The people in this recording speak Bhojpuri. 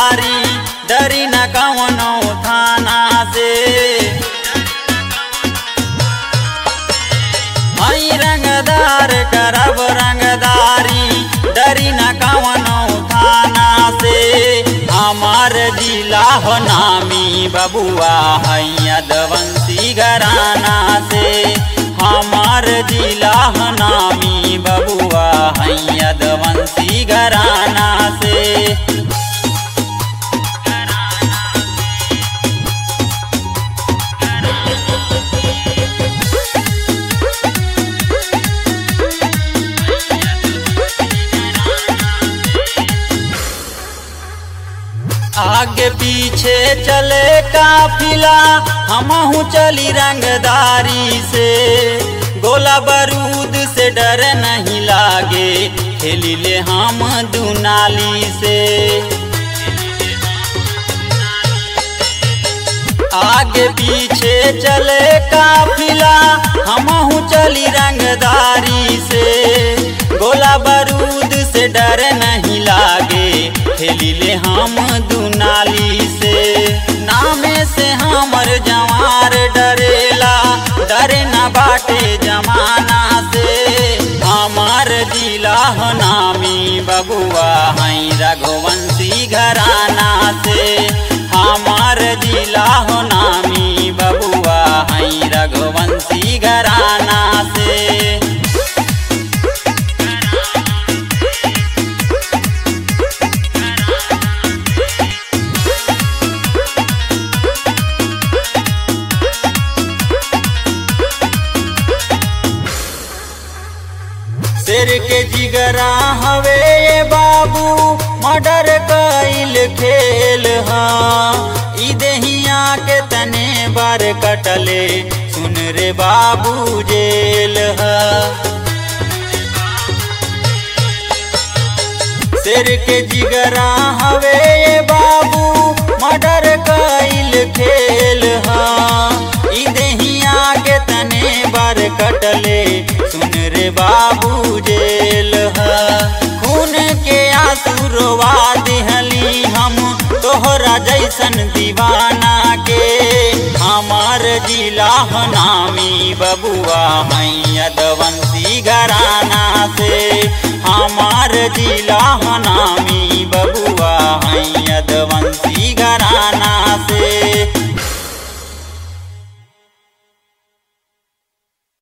रंगदारी डरी न कवनो थाना से। हई रंगदार करब रंगदारी डरी न कवनो थाना से। हमार जिला हो नामी बबुआ है यदुवंशी घराना से। हमार जिला हो नामी बबुआ है यदुवंशी घराना से। आगे पीछे चले काफिला हमहू चली रंगदारी से। गोला बारूद से डर नहीं लागे खेली ले हम दुनाली से। आगे पीछे चले काफिला हमहू चली रंगदारी से। गोला बारूद से डर नहीं लागे खेली ले हम दुनाली से। नामे से हमर जवार डरेला डरे न बाटे जमाना से। हमार जिला हो नामी बबुआ है रघुवंशी घराना से। हमार जिला हो नामी बबुआ है रघुवंशी घराना से। शेर के जिगरा हवे ये बाबू मर्डर कइल खेल हाँ। ई देहिया के तने बार कटले सुन रे बाबू जेल हाँ। शेर के जिगरा हवे ये बाबू मर्डर कइल खेल हाँ। ई देहिया के तने बार कटले सुन रे बाबू जेल है। खून के आंसू रोवा दिहली हम तोहरा जैसन दीवाना के। हमार जिला हो नामी बबुआ है यदुवंशी घराना से। हमार जिला हो नामी